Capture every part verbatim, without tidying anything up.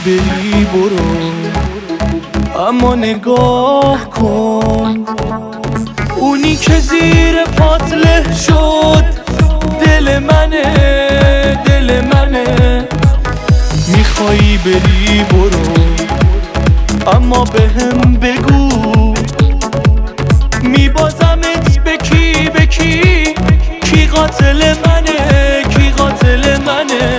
بری برو، اما نگاه کن اونی که زیر پات له شد دل منه، دل منه. میخوایی بری برو، اما بهم بگو میبازمت به کی، به کی؟ کی قاتل منه، کی قاتل منه؟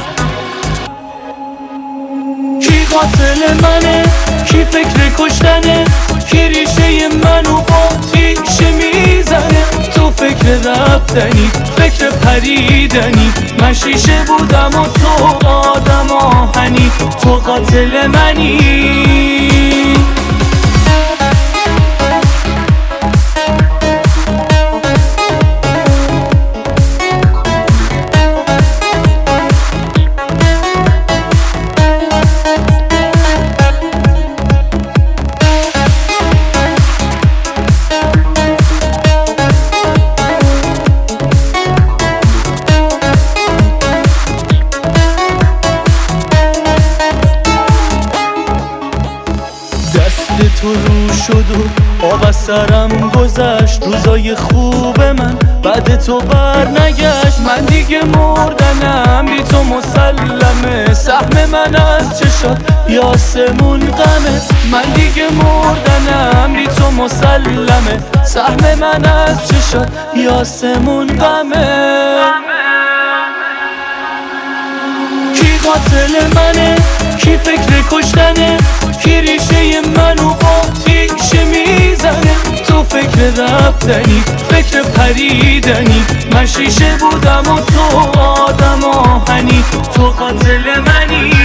کی قاتل منه، کی فکر کشتنه، کی ریشه منو با تیشه میزنه؟ تو فکر رفتنی، فکر پریدنی، من شیشه بودم و تو آدم آهنی. تو قاتل منی. دست تو رو شد و آب از سرم گذشت، روزای خوب من بعد تو بر نگشت. من دیگه مردنم بی تو مسلمه، سهم من از چشات یاسمون غمه. من دیگه مردنم بی تو مسلمه، سهم من از چشات یاسمون غمه. کی قاتل منه، کی فکر کشتنه، کی ریشه منو با تیشه میزنه؟ تو فکر رفتنی، فکر پریدنی، من شیشه بودم و تو آدم آهنی. تو قاتل منی.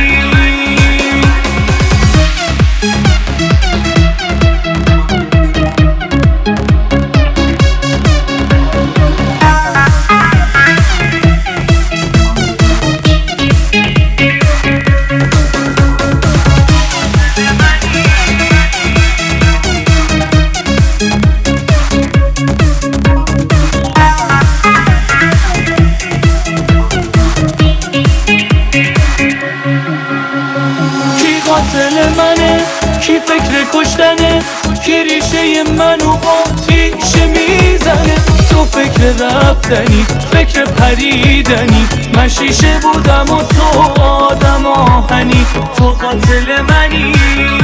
قاتل منه، کی فکر کشتنه، کی ریشه منو با تیشه میزنه؟ تو فکر رفتنی، فکر پریدنی، من شیشه بودم و تو آدم آهنی. تو قاتل منی.